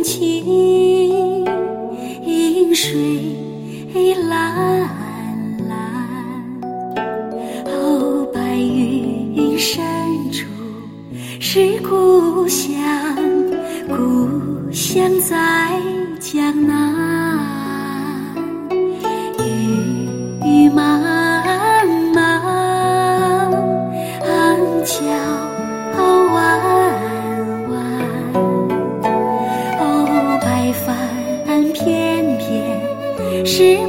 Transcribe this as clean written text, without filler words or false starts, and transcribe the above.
清，水蓝蓝。哦，白云深处是故乡，故乡在江南。雨茫茫，桥弯弯。哦，白帆翩翩是